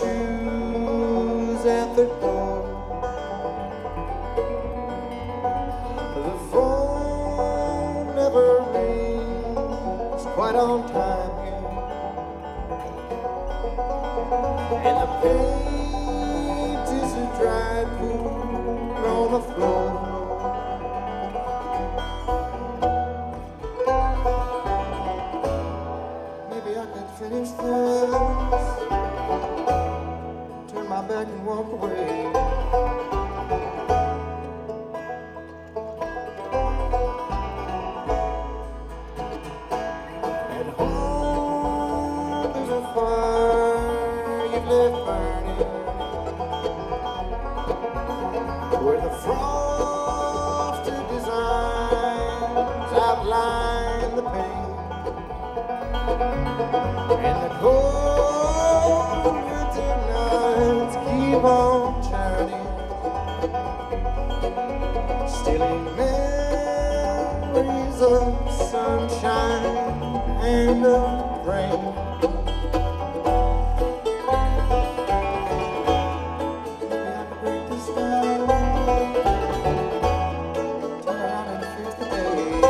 shoes at the door. The phone never rings quite on time here, and the paint is a dry pool on the floor. Maybe I could finish this, turn my back and walk away. At home there's a fire you've left burning, where the frosted designs outline the pain. And the cold winter nights keep on churning, stealing memories of sunshine and of rain. Maybe I could break this down, turn around and fix the day.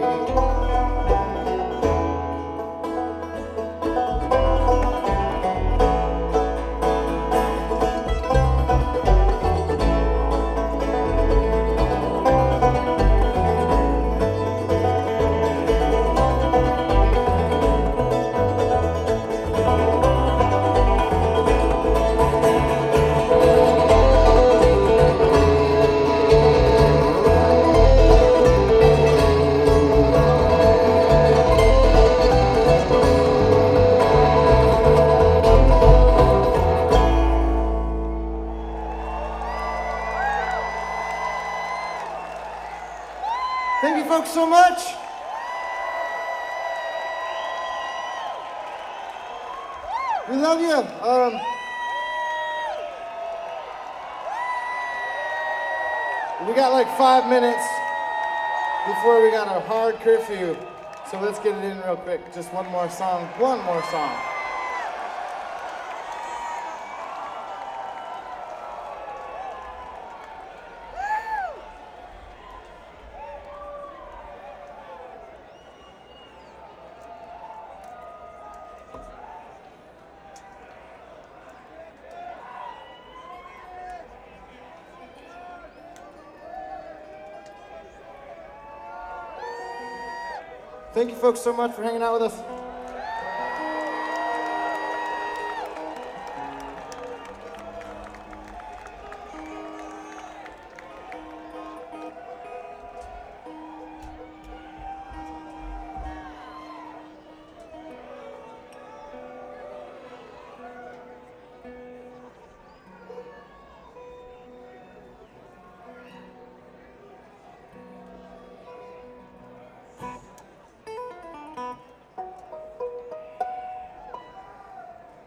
Thank you folks so much. We love you. We got like 5 minutes before we got a hard curfew. So let's get it in real quick. Just one more song. One more song. Thank you folks so much for hanging out with us.